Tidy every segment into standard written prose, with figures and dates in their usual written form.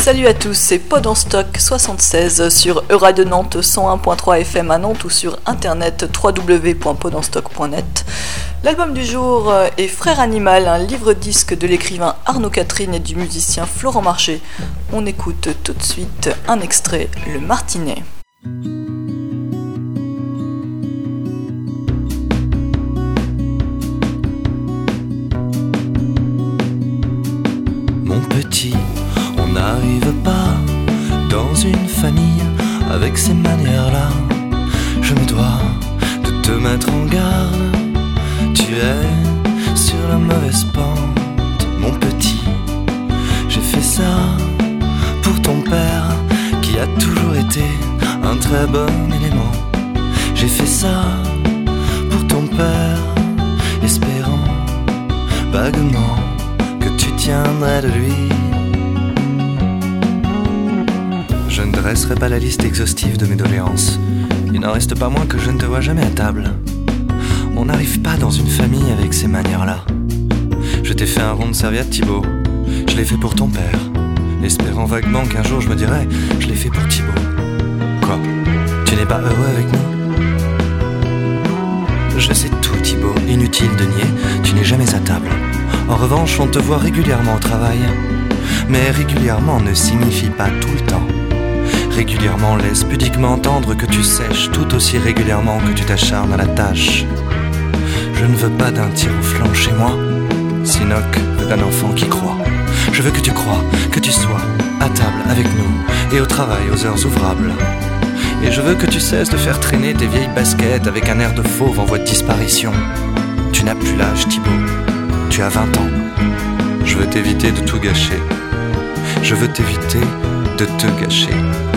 Salut à tous, c'est Pod en Stock 76 sur Euradio Nantes 101.3 FM à Nantes ou sur internet www.podenstock.net. L'album du jour est Frère Animal, un livre-disque de l'écrivain Arnaud Catherine et du musicien Florent Marché. On écoute tout de suite un extrait, Le Martinet. Mon petit, on n'arrive pas dans une famille avec ces manières-là. Je me dois de te mettre en garde. Tu es sur la mauvaise pente, mon petit. J'ai fait ça pour ton père qui a toujours été un très bon élément. J'ai fait ça pour ton père, espérant vaguement que tu tiendrais de lui. Je ne dresserai pas la liste exhaustive de mes doléances. Il n'en reste pas moins que je ne te vois jamais à table. On n'arrive pas dans une famille avec ces manières-là. Je t'ai fait un rond de serviette, Thibaut. Je l'ai fait pour ton père, espérant vaguement qu'un jour je me dirais je l'ai fait pour Thibaut. Quoi ? Tu n'es pas heureux avec nous ? Je sais tout, Thibaut, inutile de nier, tu n'es jamais à table. En revanche, on te voit régulièrement au travail. Mais régulièrement ne signifie pas tout le temps. Régulièrement laisse pudiquement entendre que tu sèches tout aussi régulièrement que tu t'acharnes à la tâche. Je ne veux pas d'un tir au flanc chez moi, sinon d'un enfant qui croit. Je veux que tu crois, que tu sois à table avec nous et au travail aux heures ouvrables. Et je veux que tu cesses de faire traîner tes vieilles baskets avec un air de fauve en voie de disparition. Tu n'as plus l'âge, Thibaut. Tu as 20 ans. Je veux t'éviter de tout gâcher. Je veux t'éviter de te gâcher.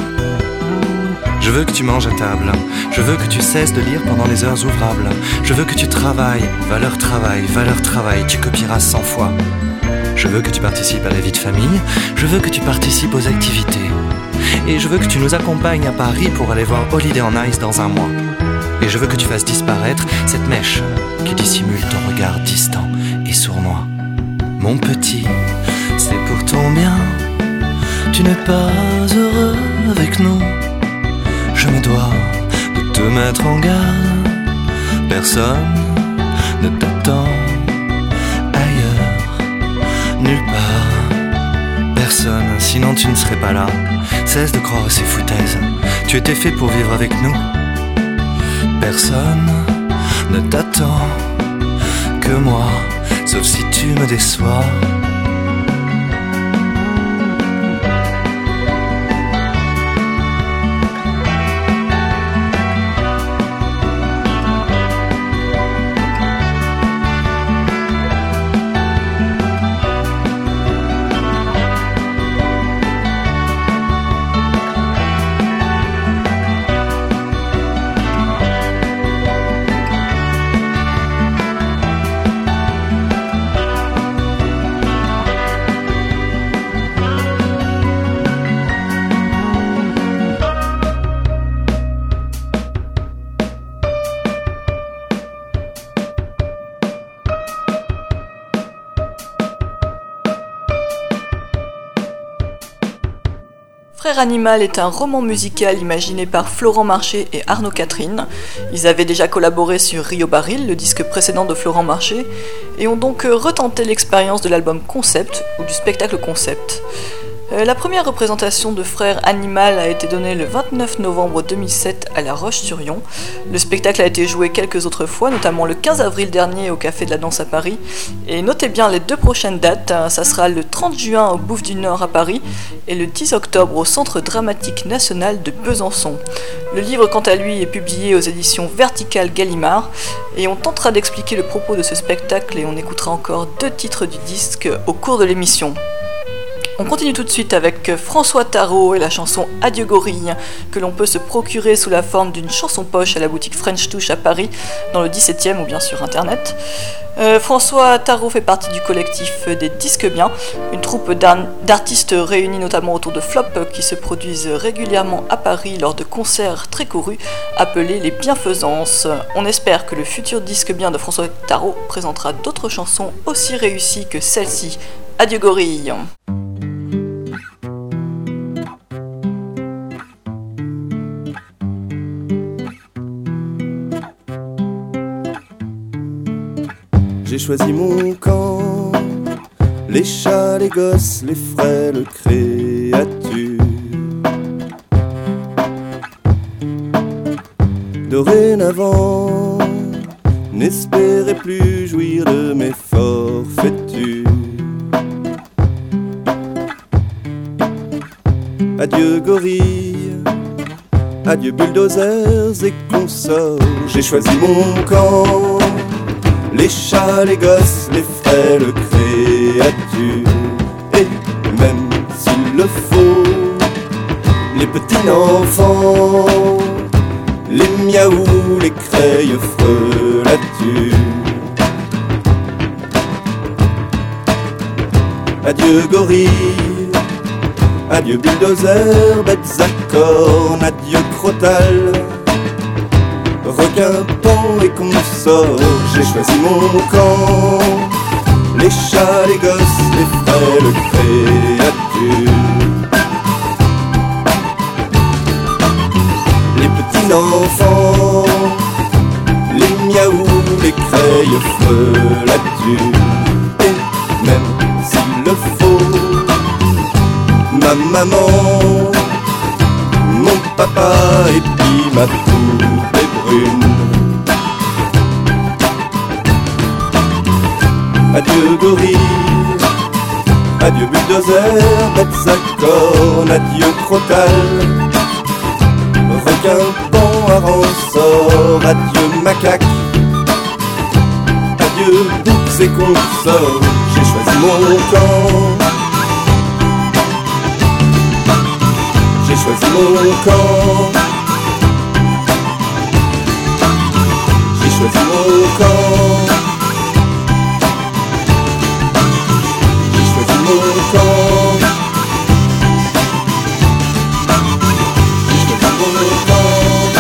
Je veux que tu manges à table. Je veux que tu cesses de lire pendant les heures ouvrables. Je veux que tu travailles. Valeur travail. Tu copieras 100 fois. Je veux que tu participes à la vie de famille. Je veux que tu participes aux activités. Et je veux que tu nous accompagnes à Paris pour aller voir Holiday on Ice dans un mois. Et je veux que tu fasses disparaître cette mèche qui dissimule ton regard distant et sournois. Mon petit, c'est pour ton bien. Tu n'es pas heureux avec nous. Je me dois de te mettre en garde. Personne ne t'attend ailleurs, nulle part. Personne, sinon tu ne serais pas là. Cesse de croire à ces foutaises. Tu étais fait pour vivre avec nous. Personne ne t'attend que moi, sauf si tu me déçois. Frère Animal est un roman musical imaginé par Florent Marché et Arnaud Catherine. Ils avaient déjà collaboré sur Rio Baril, le disque précédent de Florent Marché, et ont donc retenté l'expérience de l'album Concept, ou du spectacle Concept. La première représentation de Frère Animal a été donnée le 29 novembre 2007 à La Roche-sur-Yon. Le spectacle a été joué quelques autres fois, notamment le 15 avril dernier au Café de la Danse à Paris. Et notez bien les deux prochaines dates, ça sera le 30 juin au Bouffe du Nord à Paris et le 10 octobre au Centre Dramatique National de Besançon. Le livre, quant à lui, est publié aux éditions Verticales Gallimard et on tentera d'expliquer le propos de ce spectacle et on écoutera encore 2 titres du disque au cours de l'émission. On continue tout de suite avec François Tarot et la chanson Adieu Gorille, que l'on peut se procurer sous la forme d'une chanson poche à la boutique French Touch à Paris, dans le 17e ou bien sur internet. François Tarot fait partie du collectif des Disques Bien, une troupe d'artistes réunis notamment autour de Flop qui se produisent régulièrement à Paris lors de concerts très courus appelés les Bienfaisances. On espère que le futur Disque Bien de François Tarot présentera d'autres chansons aussi réussies que celle-ci. Adieu Gorille. j'ai choisi mon camp. Les chats, les gosses, les frêles créatures. Dorénavant, n'espérez plus jouir de mes forfaitures. Adieu gorilles, adieu bulldozers et consorts. J'ai choisi mon camp. Les chats, les gosses, les frêles créatures. Et même s'il le faut, les petits enfants, les miaous, les creilles frelatures. Adieu gorilles, adieu bulldozer, bêtes à cornes, adieu crotal, requin, pan et consorts. J'ai choisi mon camp. Les chats, les gosses, les frêles créatures. Les petits enfants, les miaous, les creilles frelatures. Et même s'il le faut, ma maman, mon papa et puis ma poupée brune. Adieu gorilles, adieu bulldozer, bêtes à cornes, adieu crotal, requin, pan à ressort, adieu macaque, adieu boucs et consorts. J'ai choisi mon camp. J'ai choisi mon camp. J'ai choisi mon camp. J'ai choisi mon camp. J'ai choisi mon camp.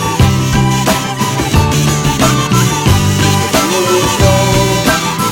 J'ai choisi mon camp.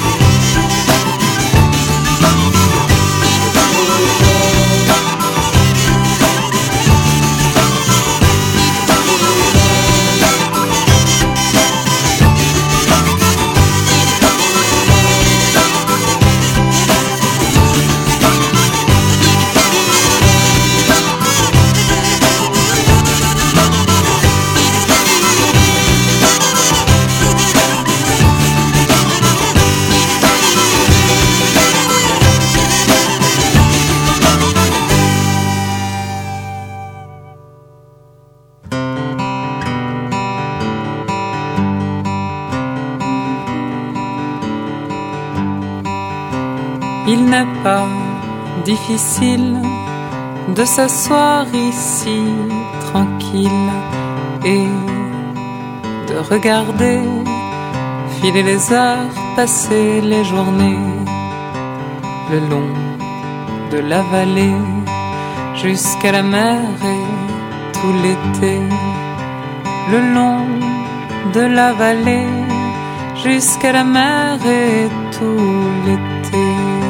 Il n'est pas difficile de s'asseoir ici tranquille et de regarder filer les heures, passer les journées le long de la vallée jusqu'à la mer et tout l'été. Le long de la vallée jusqu'à la mer et tout l'été.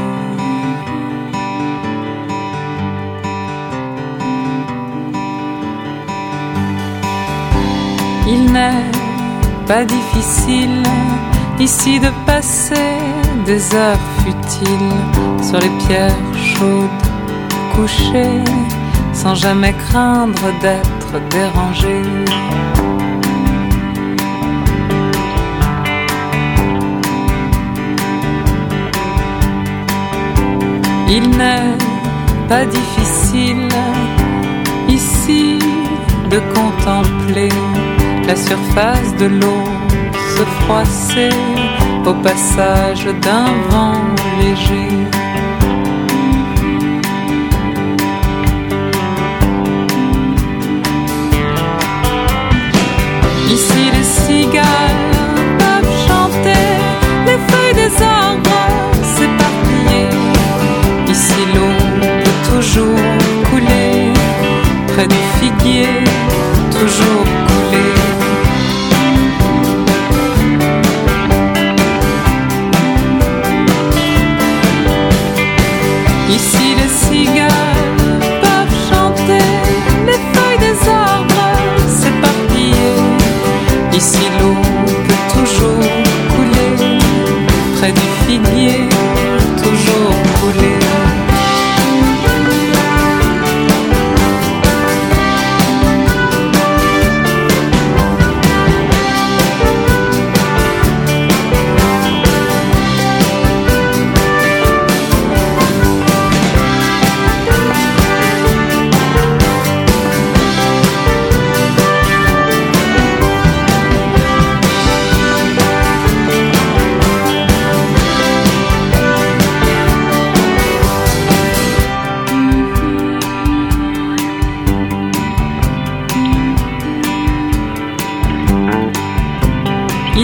Il n'est pas difficile ici de passer des heures futiles sur les pierres chaudes couchées sans jamais craindre d'être dérangé. Il n'est pas difficile ici de contempler la surface de l'eau se froisser au passage d'un vent léger. Ici les cigales peuvent chanter, les feuilles des arbres s'éparpiller. Ici l'eau peut toujours couler, près du figuier, toujours couler.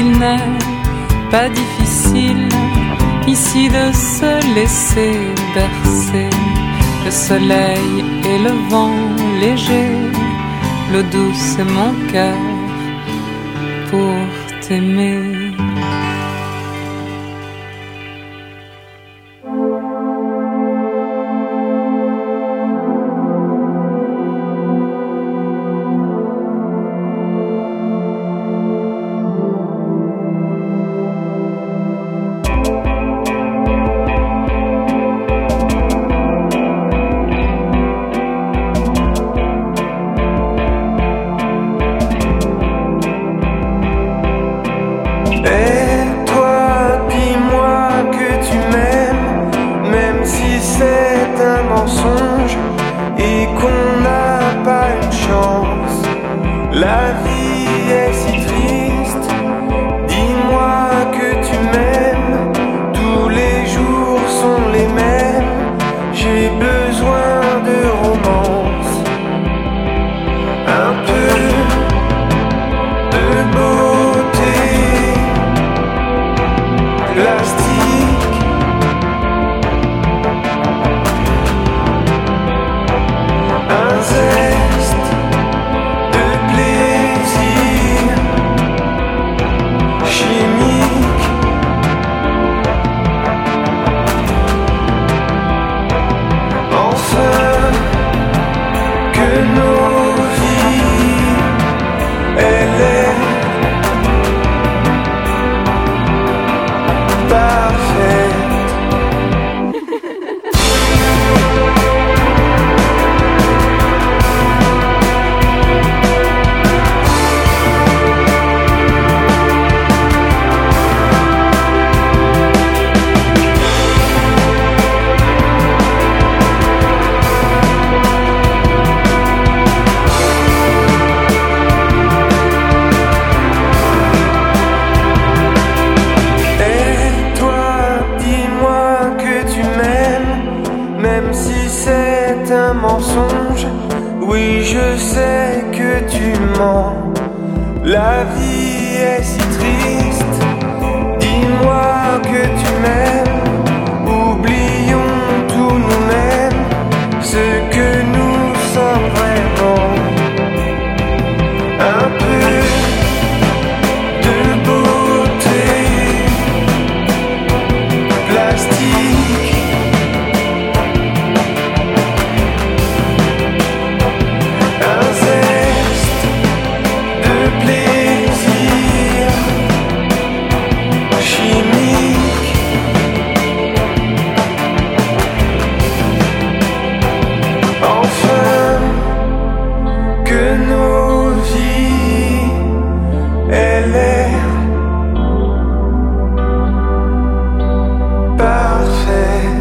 Il n'est pas difficile ici de se laisser bercer. Le soleil et le vent léger, l'eau douce et mon cœur pour t'aimer. La vie est si triste, dis-moi que tu m'aimes, tous les jours sont les mêmes, j'ai besoin de romance, un peu de beauté, plastique, un zeste de plaisir chimique. Enfin, que nos vies, elle est parfaite. Et toi, dis-moi que tu m'aimes, même si c'est un mensonge. Oui, je sais que tu mens. La vie est si triste. Dis-moi que tu m'aimes. Oublions tout nous-mêmes, ce que nous sommes vraiment. Un peu de beauté plastique, un zeste de plaisir chimique. Enfin, que nos vies aient l'air parfaite.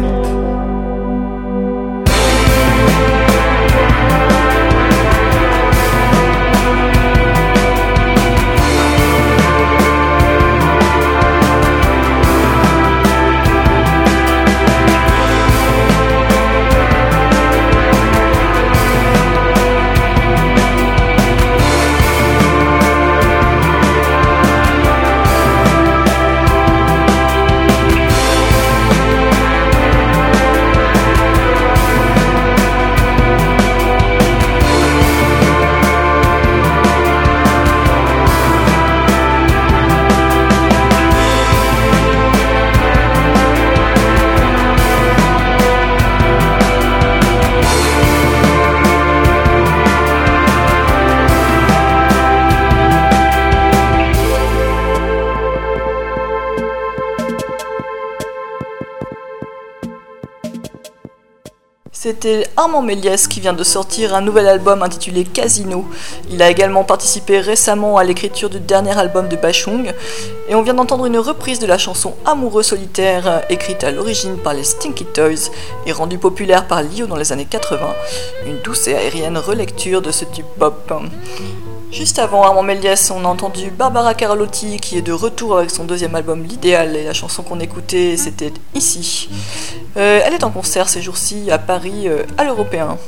C'était Armand Méliès qui vient de sortir un nouvel album intitulé Casino. Il a également participé récemment à l'écriture du dernier album de Bachung. Et on vient d'entendre une reprise de la chanson Amoureux solitaire, écrite à l'origine par les Stinky Toys et rendue populaire par Lio dans les années 80. Une douce et aérienne relecture de ce tube pop. Juste avant Armand Méliès, on a entendu Barbara Carlotti qui est de retour avec son deuxième album L'Idéal, et la chanson qu'on écoutait c'était Ici. Elle est en concert ces jours-ci à Paris à l'Européen.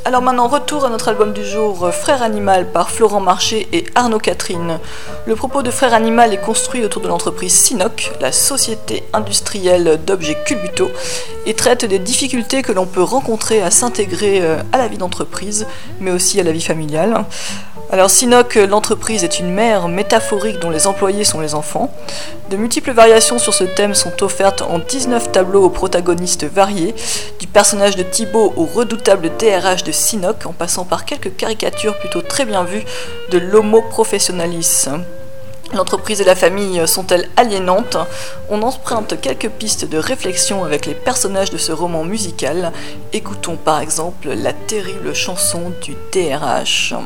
Alors maintenant, retour à notre album du jour, Frère Animal par Florent Marché et Arnaud Catherine. Le propos de Frère Animal est construit autour de l'entreprise Sinoc, la société industrielle d'objets culbutaux, et traite des difficultés que l'on peut rencontrer à s'intégrer à la vie d'entreprise, mais aussi à la vie familiale. Alors Sinoc, l'entreprise est une mère métaphorique dont les employés sont les enfants. De multiples variations sur ce thème sont offertes en 19 tableaux aux protagonistes variés, du personnage de Thibaut au redoutable DRH de Sinoc, en passant par quelques caricatures plutôt très bien vues de l'homo professionalis. L'entreprise et la famille sont-elles aliénantes ? On emprunte quelques pistes de réflexion avec les personnages de ce roman musical. Écoutons par exemple la terrible chanson du DRH.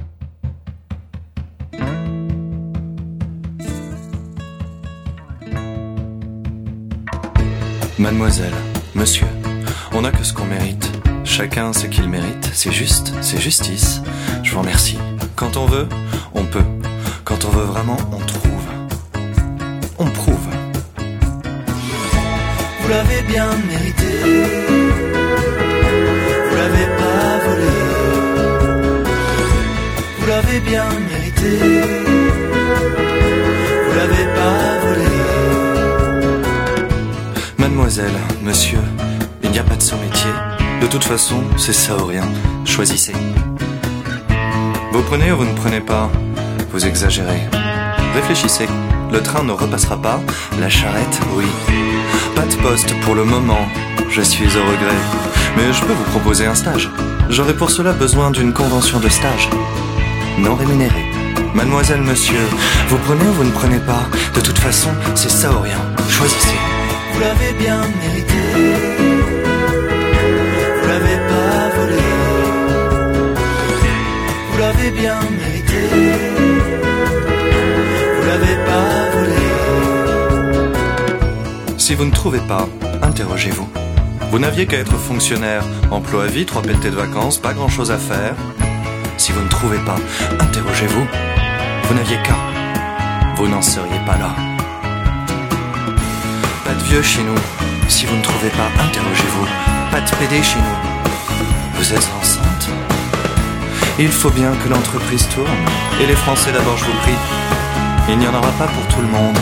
Mademoiselle, monsieur, on n'a que ce qu'on mérite. Chacun ce qu'il mérite, c'est juste, c'est justice. Je vous remercie. Quand on veut, on peut. Quand on veut vraiment, on trouve. On prouve. Vous l'avez bien mérité. Vous l'avez pas volé. Vous l'avez bien mérité. Vous l'avez pas volé. Mademoiselle, monsieur, il n'y a pas de sous-métier. De toute façon, c'est ça ou rien. Choisissez. Vous prenez ou vous ne prenez pas? Vous exagérez. Réfléchissez. Le train ne repassera pas. La charrette, oui. Pas de poste pour le moment. Je suis au regret. Mais je peux vous proposer un stage. J'aurai pour cela besoin d'une convention de stage. Non rémunérée. Mademoiselle, monsieur, vous prenez ou vous ne prenez pas? De toute façon, c'est ça ou rien. Choisissez. Vous l'avez bien mérité. Vous l'avez pas volé. Vous l'avez bien mérité. Vous l'avez pas volé. Si vous ne trouvez pas, interrogez-vous. Vous n'aviez qu'à être fonctionnaire, emploi à vie, 3 pelletés de vacances, pas grand chose à faire. Si vous ne trouvez pas, interrogez-vous. Vous n'aviez qu'à. Vous n'en seriez pas là. Pas de vieux chez nous. Si vous ne trouvez pas, interrogez-vous. Pas de PD chez nous. Vous êtes enceinte? Il faut bien que l'entreprise tourne. Et les Français d'abord, je vous prie. Il n'y en aura pas pour tout le monde.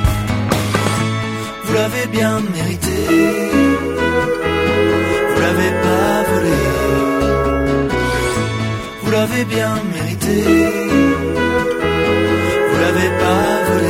Vous l'avez bien mérité. Vous l'avez pas volé. Vous l'avez bien mérité. Vous l'avez pas volé.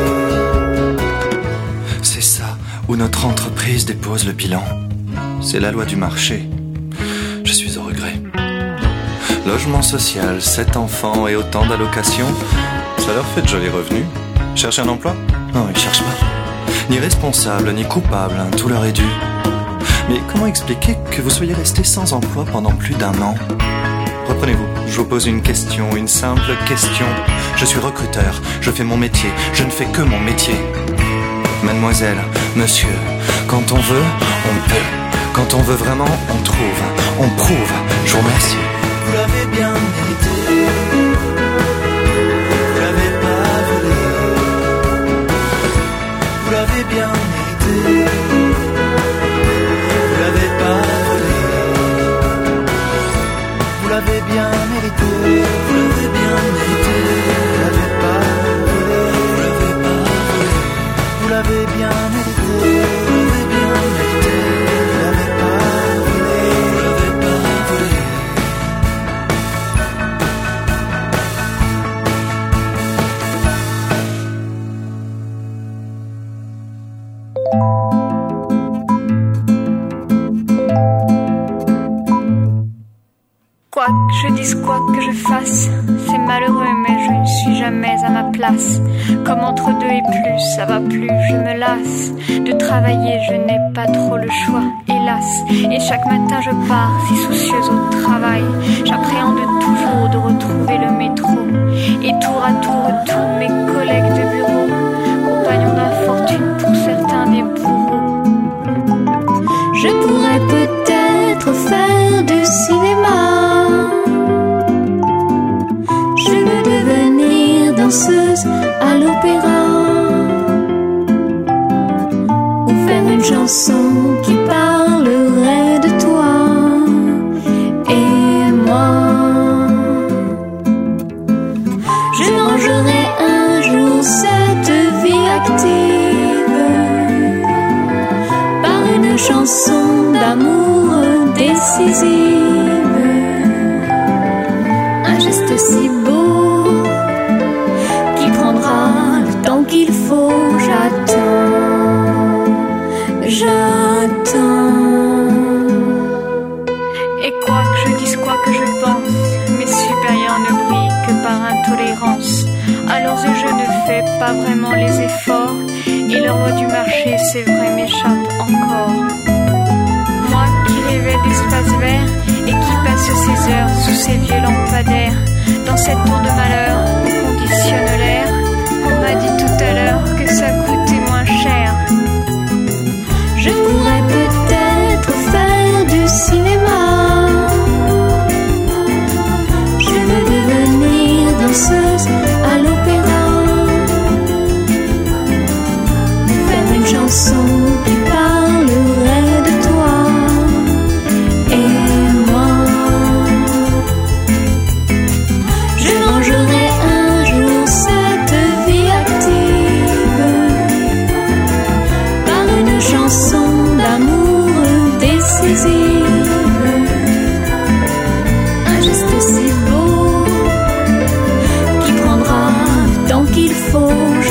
Où notre entreprise dépose le bilan. C'est la loi du marché. Je suis au regret. Logement social, 7 enfants et autant d'allocations, ça leur fait de jolis revenus. Cherchez un emploi? Non, ils cherchent pas. Ni responsable, ni coupable, hein, tout leur est dû. Mais comment expliquer que vous soyez resté sans emploi pendant plus d'1 an? Reprenez-vous, je vous pose une question, une simple question. Je suis recruteur, je fais mon métier, je ne fais que mon métier. Mademoiselle, monsieur, quand on veut, on peut. Quand on veut vraiment, on trouve, on prouve. Je vous remercie. Vous l'avez bien mérité. Vous l'avez pas volé. Vous l'avez bien mérité. Vous l'avez pas volé. Vous l'avez bien mérité. Vous l'avez bien mérité. Vous l'avez pas volé. Vous l'avez pas volé. Vous l'avez bien mérité, vous l'avez bien mérité, vous l'avez pas volé, vous l'avez pas volé. Quoi que je dise, quoi que je fasse, c'est malheureux mais je ne suis jamais à ma place. Comme entre 2 et plus, ça va plus, je me lasse. De travailler, je n'ai pas trop le choix, hélas. Et chaque matin je pars, si soucieuse au travail. J'appréhende toujours de retrouver le métro. Et tour à tour, tous mes collègues de bureau, compagnons d'infortune, pour certains des bourreaux. Je pourrais peut-être faire du cinéma. Je veux devenir danseuse à l'opéra, ou faire une chanson qui parlerait de toi, je dise quoi que je pense, mes supérieurs ne brillent que par intolérance. À leurs yeux je ne fais pas vraiment les efforts, et leur loi du marché c'est vrai m'échappe encore. Moi qui rêvais d'espace vert et qui passe ses heures sous ces vieux lampadaires, dans cette tour de malheur où conditionne l'air, on m'a dit tout à l'heure que ça coûtait moins cher. Je pourrais peut-être faire du cinéma. Je veux devenir danseuse à l'opéra, faire une chanson qui parlerait de toi et moi. Je mangerai un jour cette vie active par une chanson d'amour décisive. Un geste si beau qui prendra le temps qu'il faut.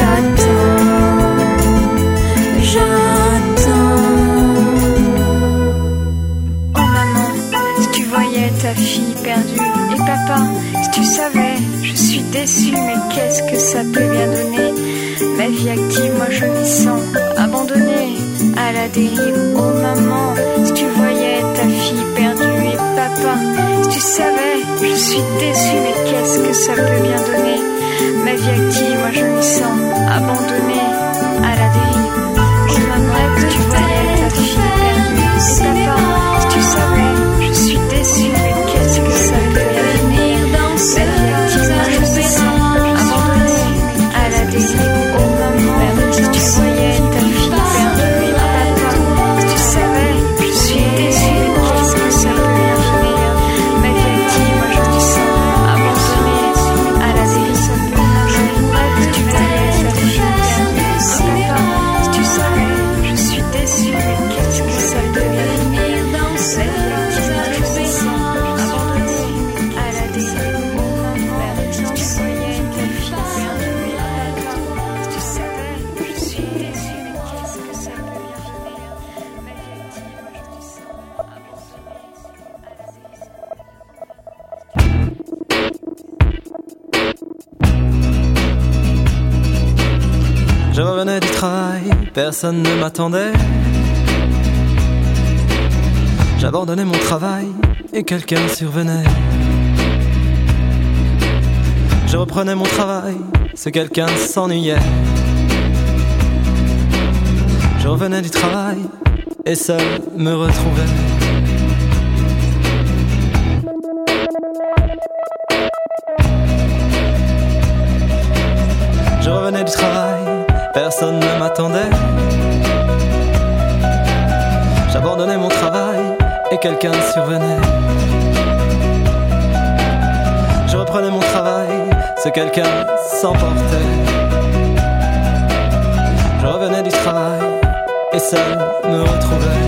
Oh maman, si tu voyais ta fille perdue, et papa, si tu savais, je suis déçue, mais qu'est-ce que ça peut bien donner? Ma vie active, moi je m'y sens abandonnée à la dérive. Oh maman, si tu voyais ta fille perdue, et papa, si tu savais, je suis déçue, mais qu'est-ce que ça peut bien donner? Ma vie active, moi je m'y sens abandonnée à la dérive. Oh maman, si tu voyais ta fille perdue, et papa, si tu savais, je suis déçue, mais qu'est-ce que ça peut bien donner? Ma vie active, moi je m'y sens abandonnée à la dérive. Oh maman, si tu voyais ta fille perdue, et papa, si tu savais, je suis déçue, mais qu'est-ce que ça peut bien donner? Ma vie active, moi je m'y sens abandonnée à la dérive. Si tu voyais ta fille perdue, et papa, si tu savais, je suis déçue, mais qu'est-ce que ça peut bien donner? Ma vie active, moi je m'y sens abandonnée à la dérive. Oh maman, si tu voyais ta fille perdue, et papa, si tu savais, je suis déçue, mais qu'est-ce que ça peut bien donner? Ma vie active, moi je m'y sens abandonnée à la dérive. Je revenais du travail, personne ne m'attendait. J'abandonnais mon travail et quelqu'un survenait. Je reprenais mon travail, ce quelqu'un s'ennuyait. Je revenais du travail et seul me retrouvais. Je revenais du travail, personne ne m'attendait. J'abandonnais mon travail et quelqu'un survenait. Je reprenais mon travail, ce quelqu'un s'emportait. Je revenais du travail et seul me retrouvais.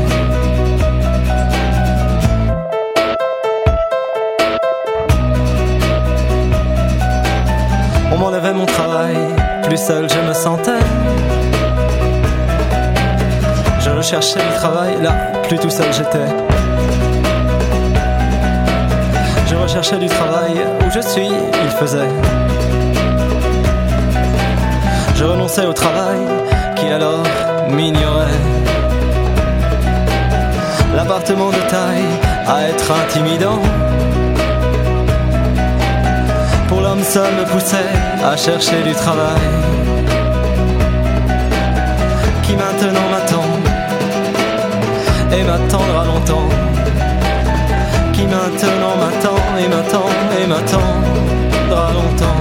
On m'enlevait mon travail, plus seul je me sentais. Je recherchais du travail, là, plus tout seul j'étais. Je recherchais du travail, où je suis, il faisait. Je renonçais au travail, qui alors m'ignorait. L'appartement de taille, à être intimidant. Pour l'homme seul me poussait à chercher du travail, qui maintenant m'attend et m'attendra longtemps, qui maintenant m'attend et m'attend et m'attendra longtemps.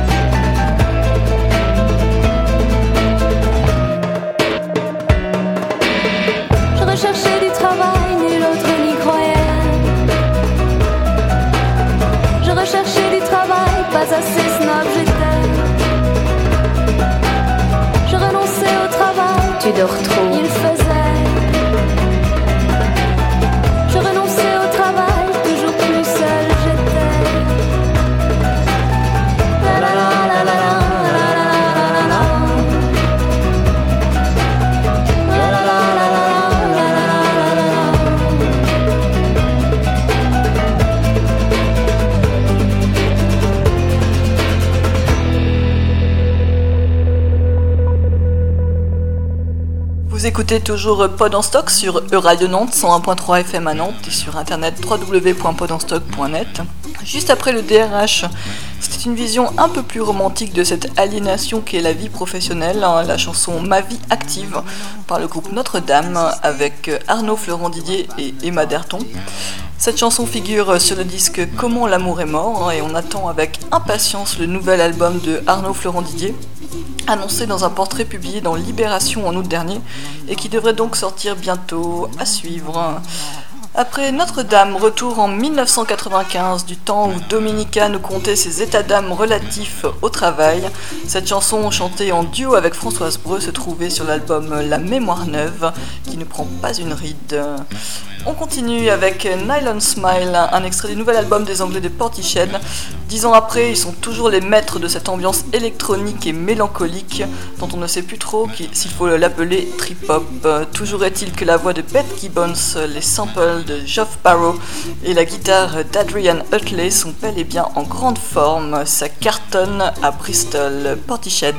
Je recherchais du travail, nul autre n'y croyait. Je recherchais du travail, pas assez snob j'étais. Je renonçais au travail, tu dors trop, il faisait. Je renonçais au travail, toujours plus seul j'étais. La la la la la la la la la. La la la la la la la la. Vous écoutez toujours Pod en Stock sur Radio Nantes 101.3 FM à Nantes et sur internet www.podenstock.net. Juste après le DRH, c'était une vision un peu plus romantique de cette aliénation qu'est la vie professionnelle, la chanson Ma vie active par le groupe Notre-Dame avec Arnaud Florent Didier et Emma Derton. Cette chanson figure sur le disque Comment l'amour est mort et on attend avec impatience le nouvel album de Arnaud Florent Didier, annoncé dans un portrait publié dans Libération en août dernier et qui devrait donc sortir bientôt, à suivre. Après Notre-Dame, retour en 1995, du temps où Dominica nous contait ses états d'âme relatifs au travail. Cette chanson, chantée en duo avec Françoise Breu, se trouvait sur l'album La Mémoire Neuve, qui ne prend pas une ride. On continue avec Nylon Smile, un extrait du nouvel album des Anglais de Portiched. 10 ans après, ils sont toujours les maîtres de cette ambiance électronique et mélancolique, dont on ne sait plus trop s'il faut l'appeler trip-hop. Toujours est-il que la voix de Beth Gibbons, les samples de Geoff Barrow et la guitare d'Adrian Utley sont bel et bien en grande forme. Ça cartonne à Bristol, Portiched.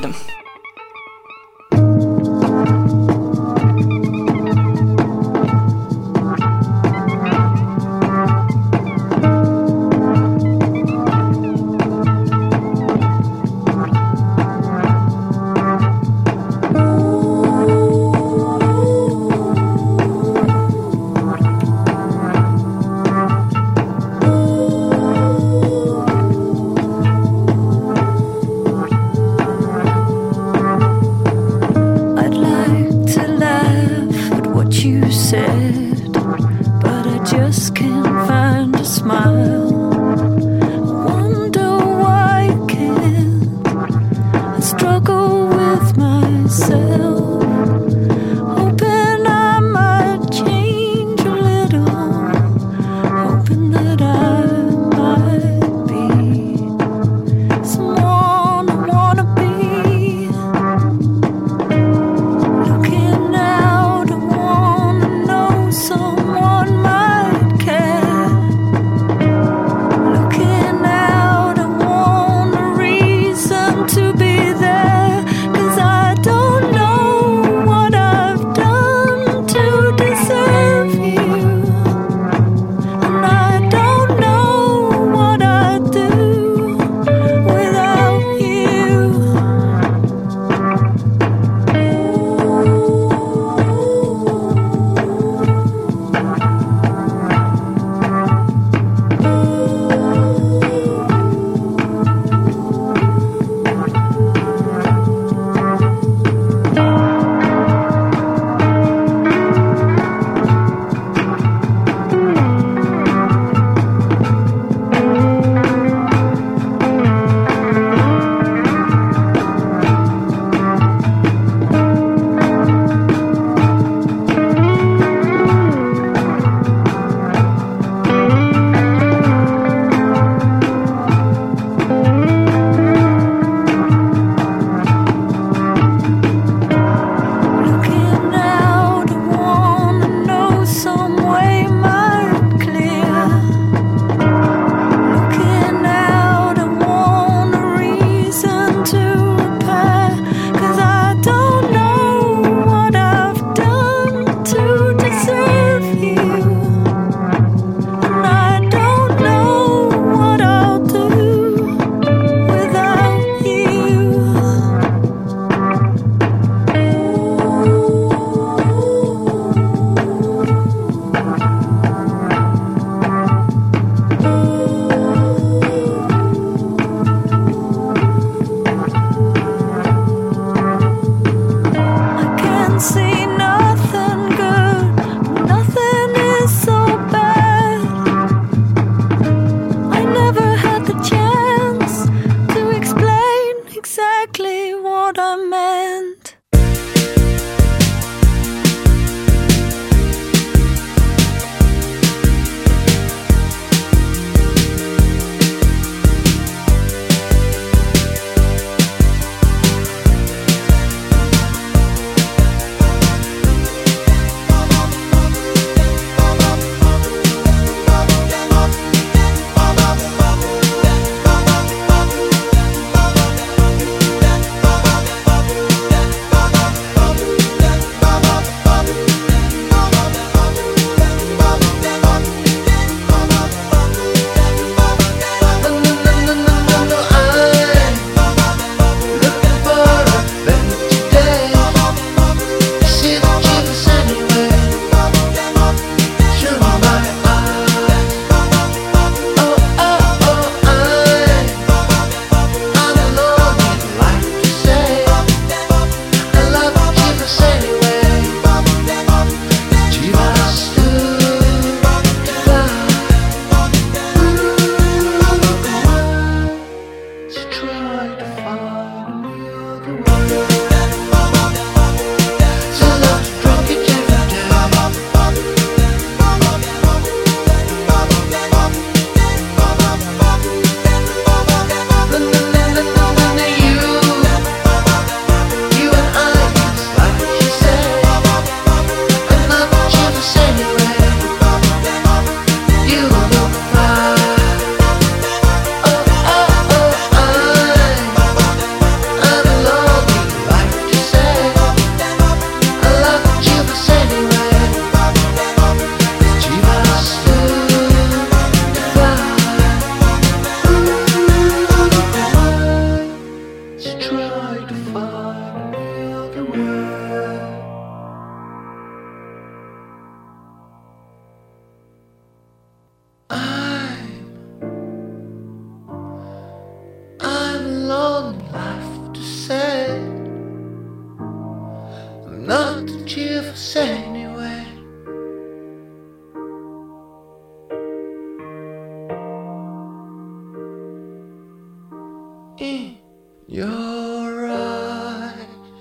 in your eyes.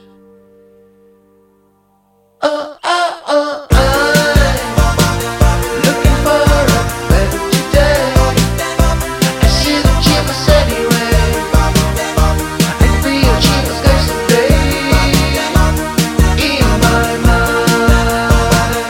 Oh, oh, oh, I'm looking for a better today. I see the cheapest anyway. And be your cheapest guys today. In my mind.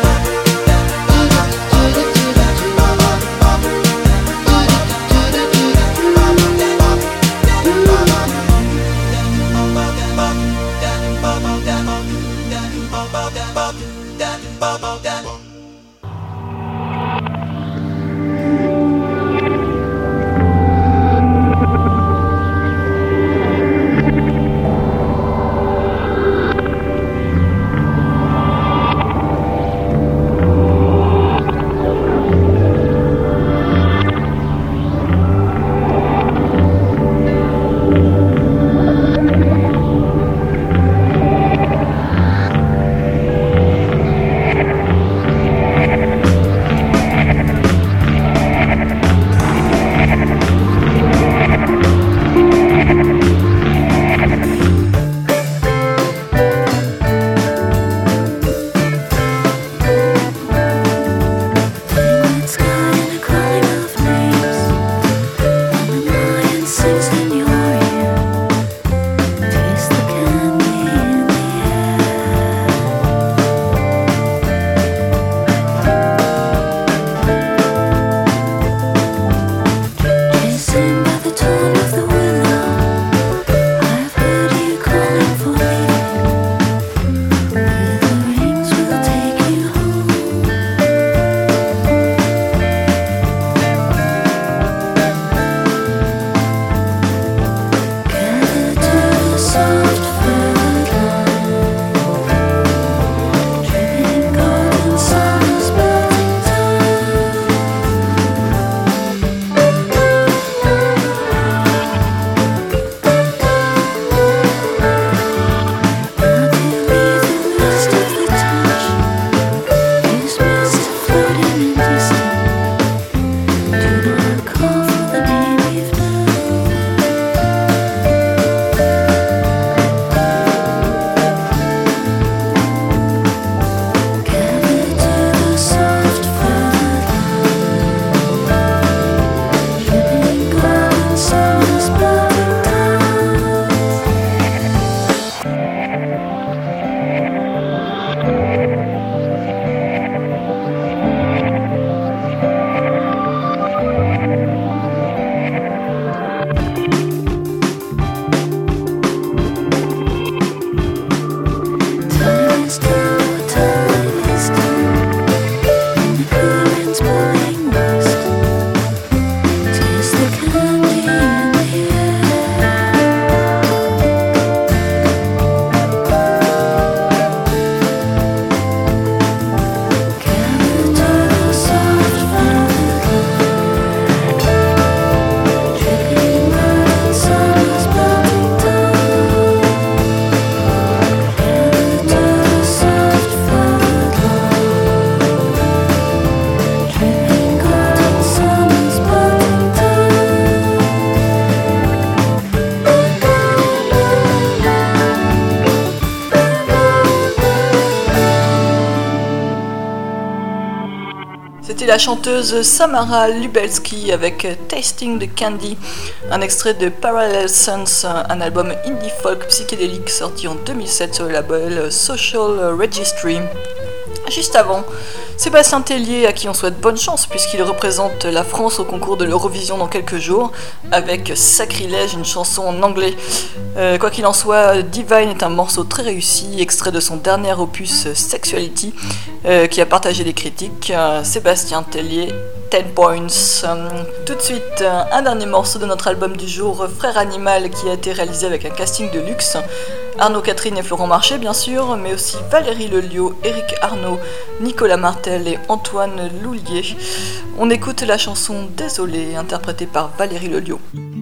La chanteuse Samara Lubelski avec Tasting the Candy, un extrait de Parallel Suns, un album indie folk psychédélique sorti en 2007 sur le label Social Registry. Juste avant, Sébastien Tellier, à qui on souhaite bonne chance puisqu'il représente la France au concours de l'Eurovision dans quelques jours, avec Sacrilège, une chanson en anglais. Quoi qu'il en soit, Divine est un morceau très réussi, extrait de son dernier opus Sexuality, qui a partagé des critiques. Sébastien Tellier, 10 points. Tout de suite, un dernier morceau de notre album du jour, Frère Animal, qui a été réalisé avec un casting de luxe. Arnaud Catherine et Florent Marché, bien sûr, mais aussi Valérie Lelio, Éric Arnaud, Nicolas Martel et Antoine Loulier. On écoute la chanson Désolé, interprétée par Valérie Lelio.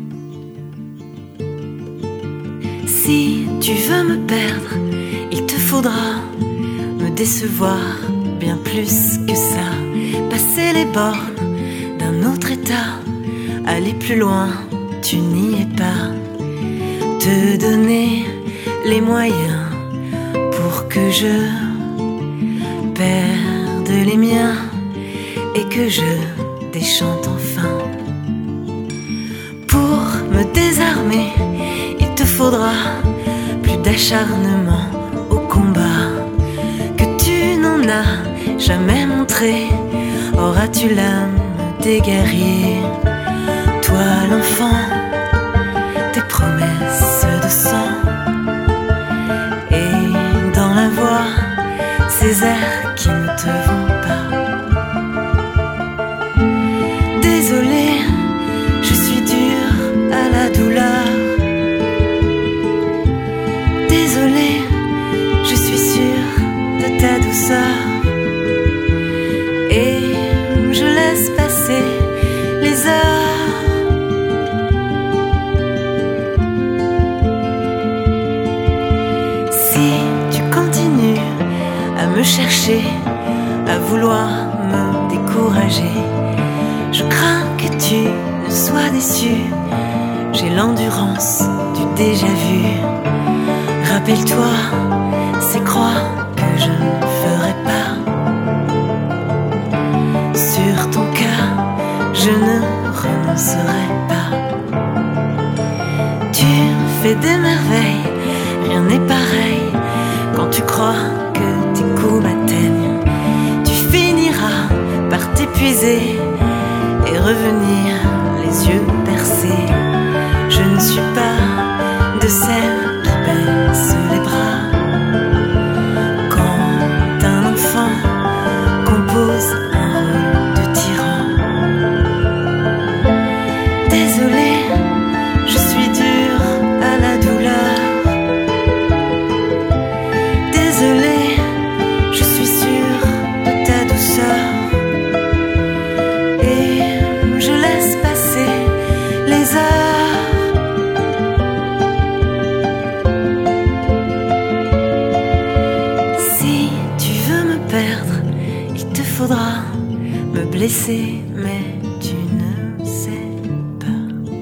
Si tu veux me perdre, il te faudra me décevoir bien plus que ça. Passer les bornes d'un autre état, aller plus loin, tu n'y es pas. te donner les moyens pour que je perde les miens et que je déchante enfin. Pour me désarmer, il te faudra plus d'acharnement au combat que tu n'en as jamais montré. Auras-tu l'âme des guerriers, toi l'enfant, tes promesses de sang, et dans la voix, ces airs qui ne te vont pas. Désolé, je suis dure à la douleur. Désolé, je suis sûre de ta douceur. Et je laisse passer les heures. Si tu continues à me chercher, à vouloir me décourager, je crains que tu ne sois déçu. J'ai l'endurance du déjà-vu. Rappelle-toi ces croix que je ne ferai pas. Sur ton cas, je ne renoncerai pas. Tu fais des merveilles, rien n'est pareil. Quand tu crois que tes coups m'atteignent, tu finiras par t'épuiser et revenir les yeux percés. Je ne suis pas de celles qui baissent les bras. Quand un enfant compose un rôle de tyran. Désolé, je suis dure à la douleur. Désolé, je suis sûre de ta douceur. Et je laisse passer les heures. Si tu veux me perdre, il te faudra me blesser, mais tu ne sais pas.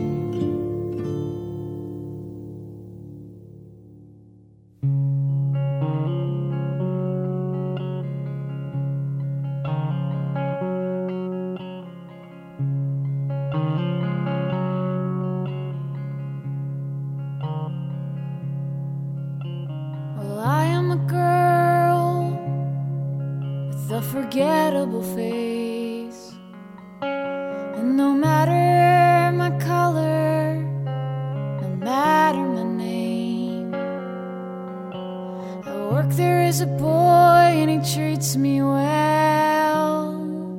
Well, I am a girl with a forgettable face, and no matter my color, no matter my name, at work there is a boy and he treats me well.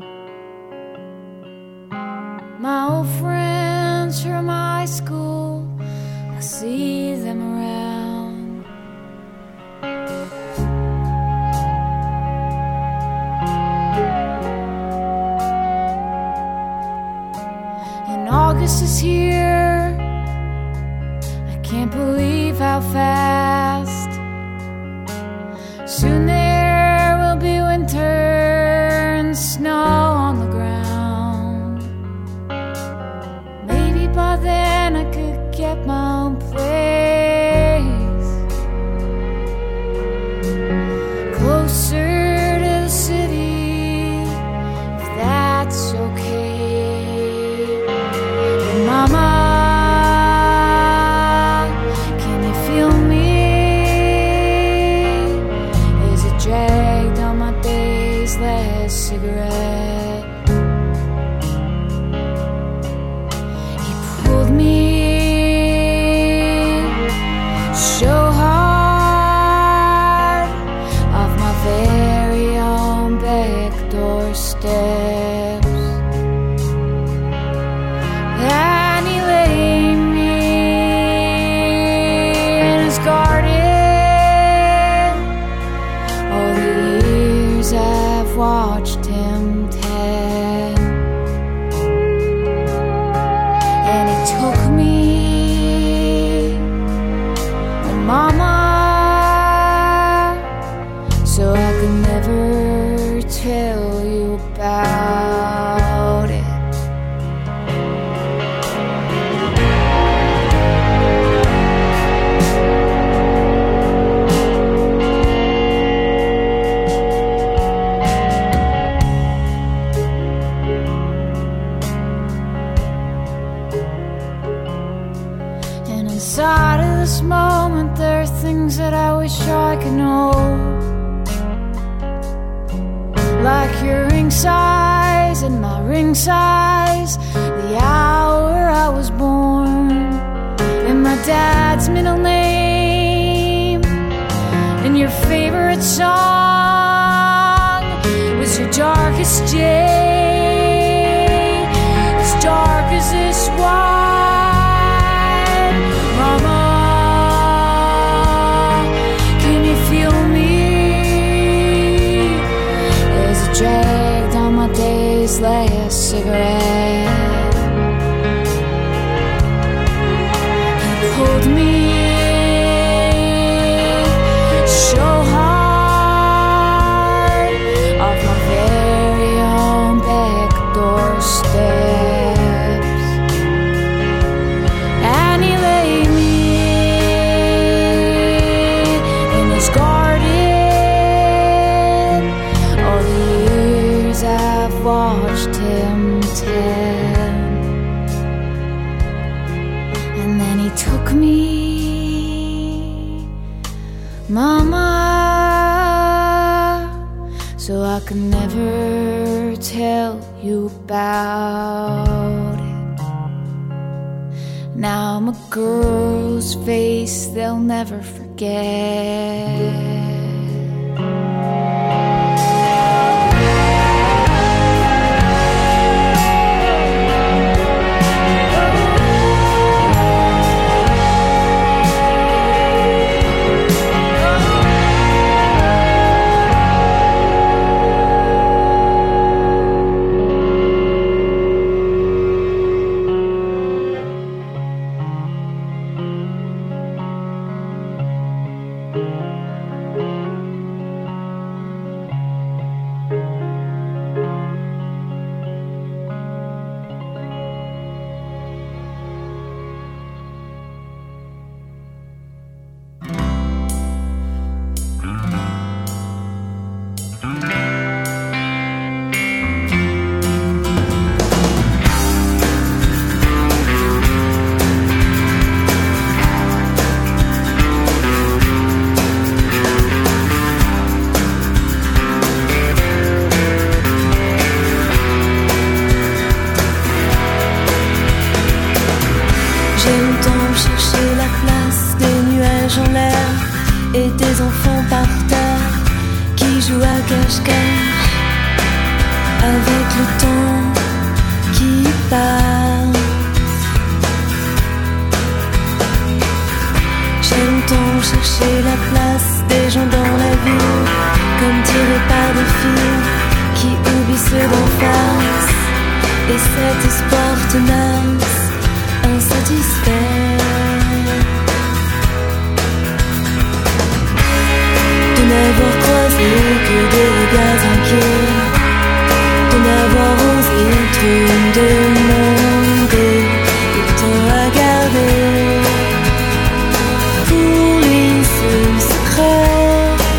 My old friends from high school, I see them around. And August is here, I can't believe how fast. Soon there will be winter and snow on the ground. Maybe by then I could get my own place, closer to the city, if that's okay. And Mama, can you feel me? As it dragged on my day's last cigarette, he pulled me Inside of this moment, there are things that I wish I could know, like your ring size and my ring size, the hour I was born, and my dad's middle name, and your favorite song was your darkest day, as dark as this wine. Mama, can you feel me as I drag down my day's last cigarette? And hold me so hard off my very own back doorsteps. And he laid me in his garden, all the years I've watched him tend. And then he took me, Mama, so I could never tell you about it. Now I'm a girl's face they'll never forget. Et des enfants par terre qui jouent à cache-cache avec le temps qui passe. J'aime tant chercher la place des gens dans la ville, comme tirés par des fils qui oublient ceux d'en face, et cet espoir tenace, insatisfait. De n'avoir croisé que des regards inquiets, de n'avoir osé trop me demander le temps à garder. Pour lui c'est le secret.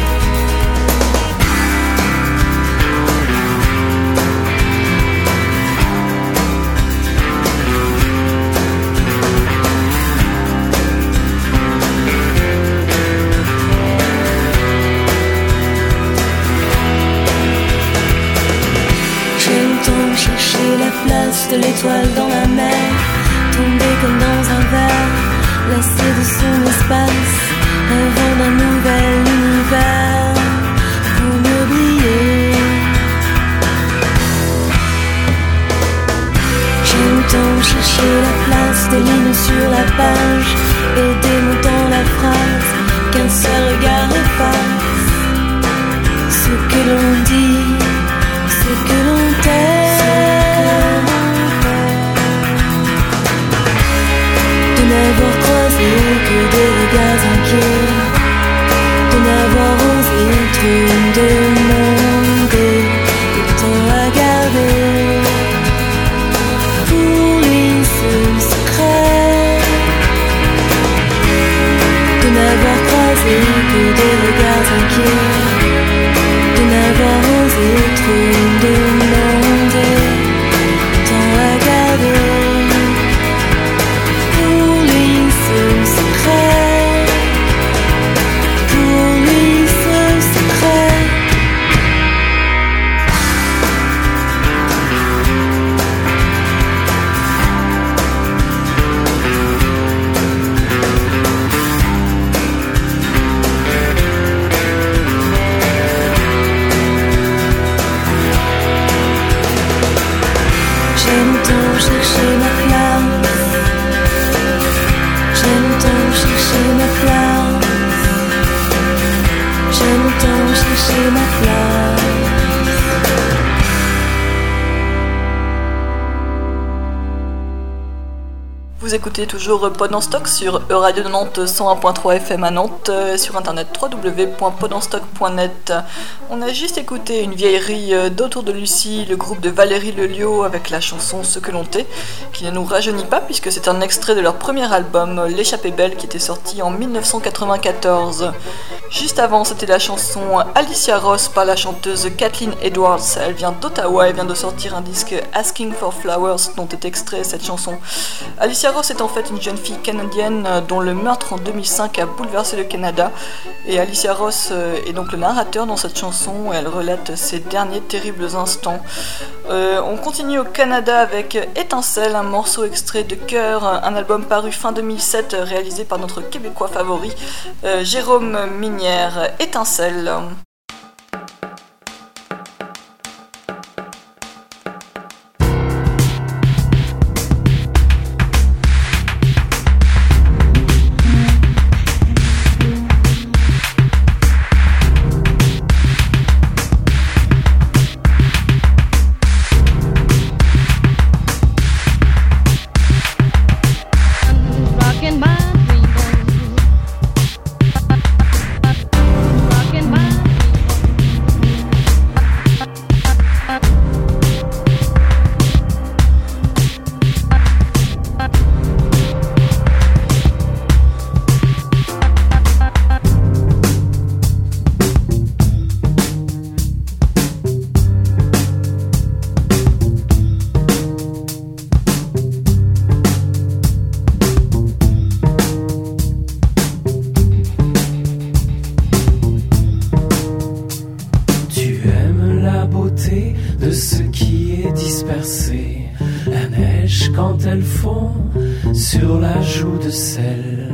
De l'étoile dans la mer, tombée comme dans un verre, lassée de son espace, rêvant d'un nouvel univers pour m'oublier. J'aime tant chercher la place des lignes sur la page et des mots dans la phrase qu'un seul regard efface. Ce que l'on dit, ce que l'on tait. De n'avoir croisé que des regards inquiets, de n'avoir osé trop me demander le temps à garder. Pour lui c'est le secret. De n'avoir croisé que des regards inquiets, de n'avoir osé trop me demander le temps à garder. Pour lui c'est le secret. Vous écoutez toujours Pod en Stock sur Radio de Nantes 101.3 FM à Nantes, sur internet www.podenstock.net. On a juste écouté une vieillerie d'Autour de Lucie, le groupe de Valérie Lelio avec la chanson Ce que l'on tait, qui ne nous rajeunit pas puisque c'est un extrait de leur premier album L'échappée belle qui était sorti en 1994. Juste avant, c'était la chanson Alicia Ross par la chanteuse Kathleen Edwards. Elle vient d'Ottawa et vient de sortir un disque Asking for Flowers dont est extrait cette chanson. Alicia Ross est en fait une jeune fille canadienne dont le meurtre en 2005 a bouleversé le Canada. Et Alicia Ross est donc le narrateur dans cette chanson où elle relate ses derniers terribles instants. On continue au Canada avec Étincelle, un morceau extrait de Cœur, un album paru fin 2007 réalisé par notre Québécois favori Jérôme Minière. Étincelle. Sur la joue de sel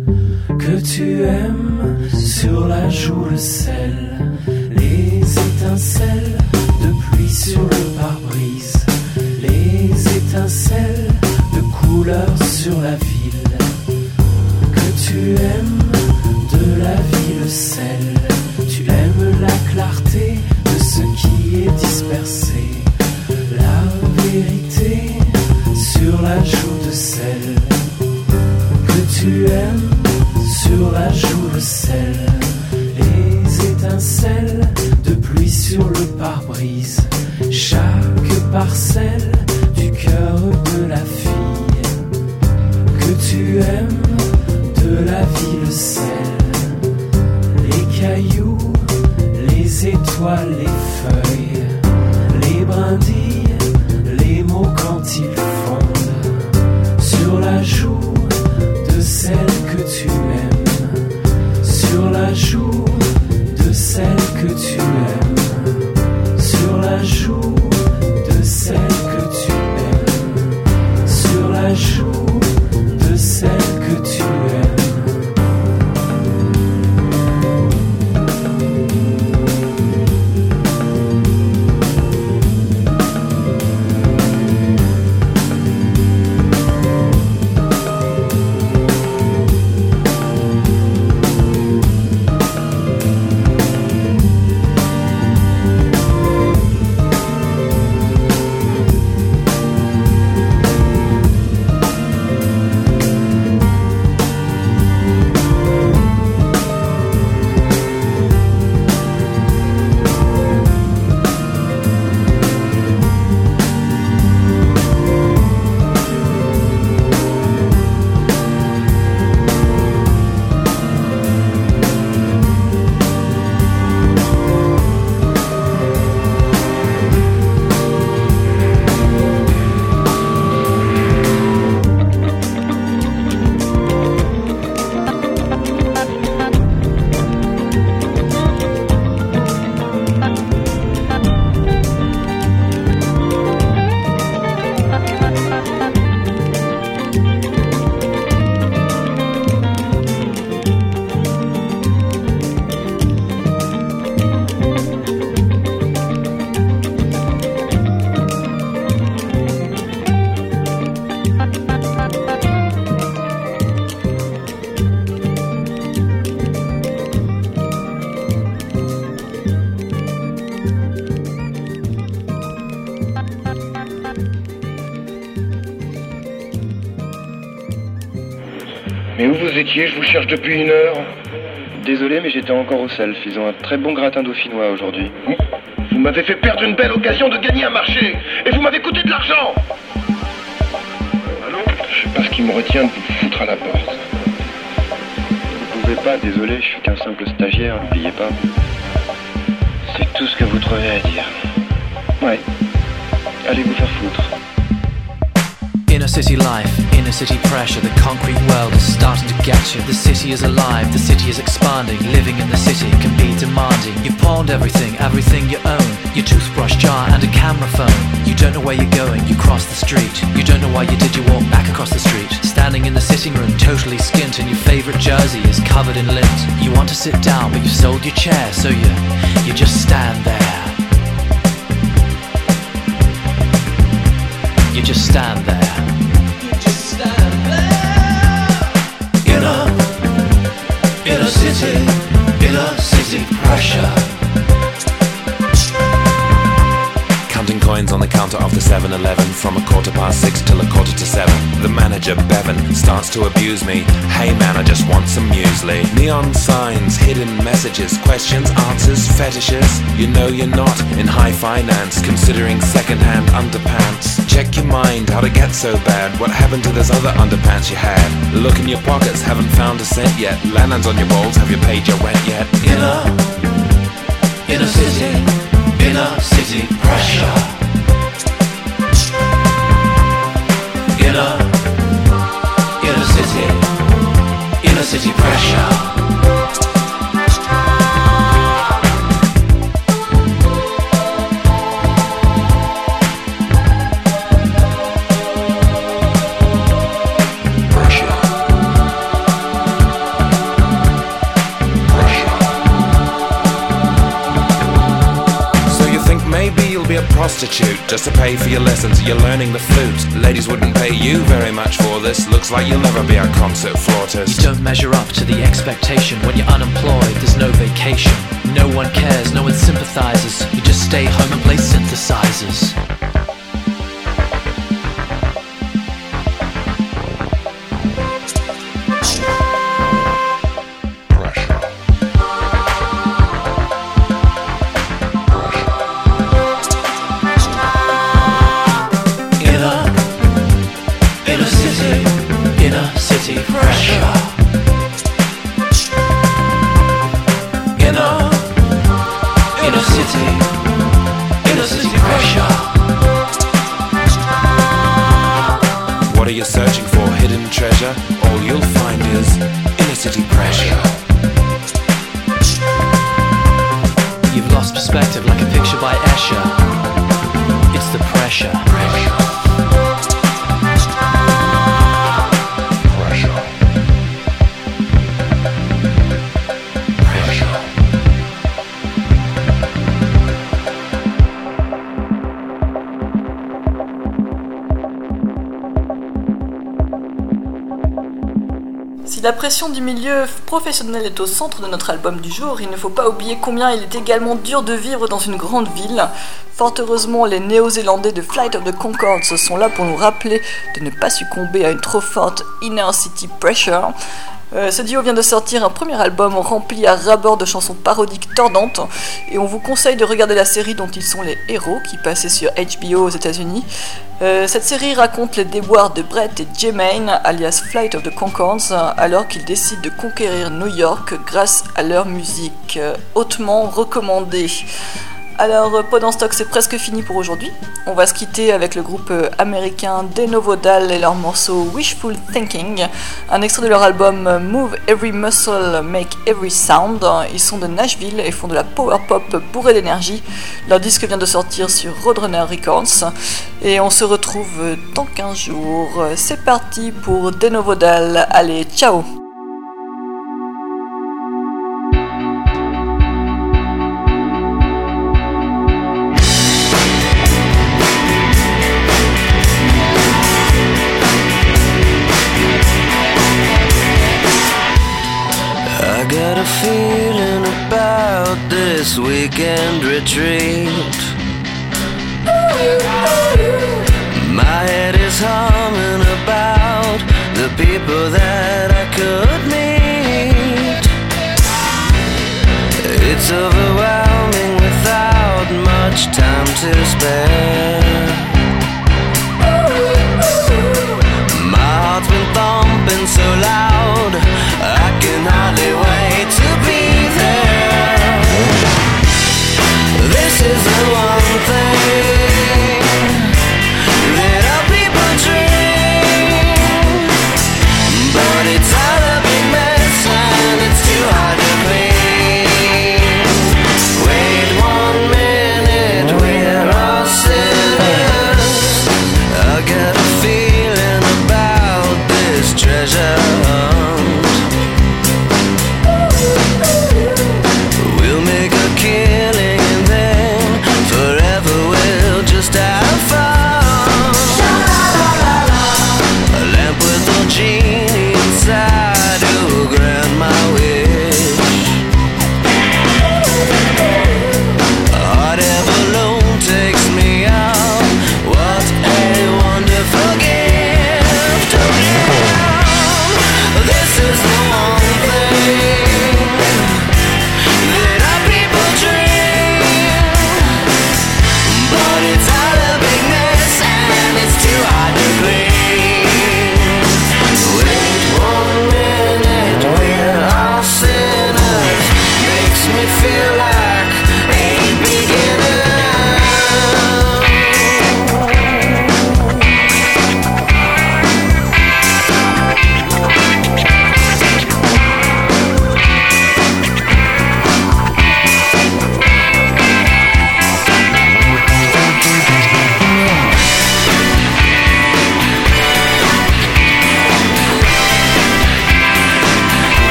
que tu aimes, sur la joue de sel, les étincelles de pluie sur le pare-brise, les étincelles de couleur sur la ville, que tu aimes de la ville sel, tu aimes la clarté de ce qui est dispersé, la vérité sur la joue de sel, que tu aimes sur la joue de sel, les étincelles de pluie sur le pare-brise, chaque parcelle du cœur de la fille, que tu aimes de la ville sel, les cailloux, les étoiles, les feuilles, les brindilles, les mots quand ils fondent sur la joue de celle que tu aimes, sur la joue de celle que tu aimes, sur la joue de celle que tu aimes, sur la joue de celle que tu aimes. Mais où vous étiez? Je vous cherche depuis 1 heure. Désolé, mais j'étais encore au self. Ils ont un très bon gratin dauphinois aujourd'hui. Vous m'avez fait perdre une belle occasion de gagner un marché. Et vous m'avez coûté de l'argent. Allô? Je sais pas ce qui me retient de vous foutre à la porte. Vous pouvez pas, désolé, je suis qu'un simple stagiaire, n'oubliez pas. C'est tout ce que vous trouvez à dire. Ouais. Allez vous faire foutre. Inner city life, inner city pressure. The concrete world is starting to get you. The city is alive, the city is expanding. Living in the city can be demanding. You've pawned everything, everything you own. Your toothbrush jar and a camera phone. You don't know where you're going, you cross the street. You don't know why you did, you walk back across the street. Standing in the sitting room, totally skint, and your favourite jersey is covered in lint. You want to sit down, but you've sold your chair, so you just stand there. You just stand there. You just stand there. Inner city pressure. Counting coins on the counter of the 7-Eleven from 6:15 till 7:15. The manager, Bevan, starts to abuse me. Hey man, I just want some muesli. Neon signs, hidden messages, questions, answers, fetishes. You know you're not in high finance, considering second-hand underpants. Check your mind, how'd it get so bad? What happened to those other underpants you had? Look in your pockets, haven't found a cent yet. Landlines on your balls, have you paid your rent yet? Inner city pressure. Inner city pressure. Prostitute just to pay for your lessons. You're learning the flute. Ladies wouldn't pay you very much for this. Looks like you'll never be a concert flautist. You don't measure up to the expectation. When you're unemployed, there's no vacation. No one cares, no one sympathizes. You just stay home and play synthesizers. Searching for hidden treasure, all you'll find is inner city pressure. You've lost perspective like a picture by Escher. It's the pressure. Si la pression du milieu professionnel est au centre de notre album du jour, il ne faut pas oublier combien il est également dur de vivre dans une grande ville. Fort heureusement, les Néo-Zélandais de Flight of the Conchords sont là pour nous rappeler de ne pas succomber à une trop forte Inner City Pressure. Ce duo vient de sortir un premier album rempli à ras-bord de chansons parodiques tordantes et on vous conseille de regarder la série dont ils sont les héros qui passait sur HBO aux États-Unis. Cette série raconte les déboires de Brett et Jermaine alias Flight of the Conchords alors qu'ils décident de conquérir New York grâce à leur musique hautement recommandée. Alors, Pod en stock, c'est presque fini pour aujourd'hui. On va se quitter avec le groupe américain De Novo Dal et leur morceau Wishful Thinking, un extrait de leur album Move Every Muscle, Make Every Sound. Ils sont de Nashville et font de la power pop bourrée d'énergie. Leur disque vient de sortir sur Roadrunner Records et on se retrouve dans 15 jours. C'est parti pour De Novo Dal. Allez, ciao! Got a feeling about this weekend retreat. My head is humming about the people that I could pumping so loud, I can hardly wait to be there. This is the one thing that our people dream, but it's all a big mess and it's too hard to clean. Wait 1 minute, we're all sinners. I got a feeling about this treasure hunt. We'll make a killing and then forever we'll just have fun. A lamp with a genie inside who'll grant my wish. A heart ever alone takes me out. What a wonderful gift. Oh yeah, this is the one thing that our people dream, but it's all a big mess and it's too hard to clean. Wait 1 minute, we're all sinners. Makes me feel like a beginner.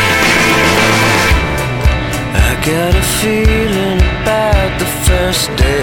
I got a feeling about the first day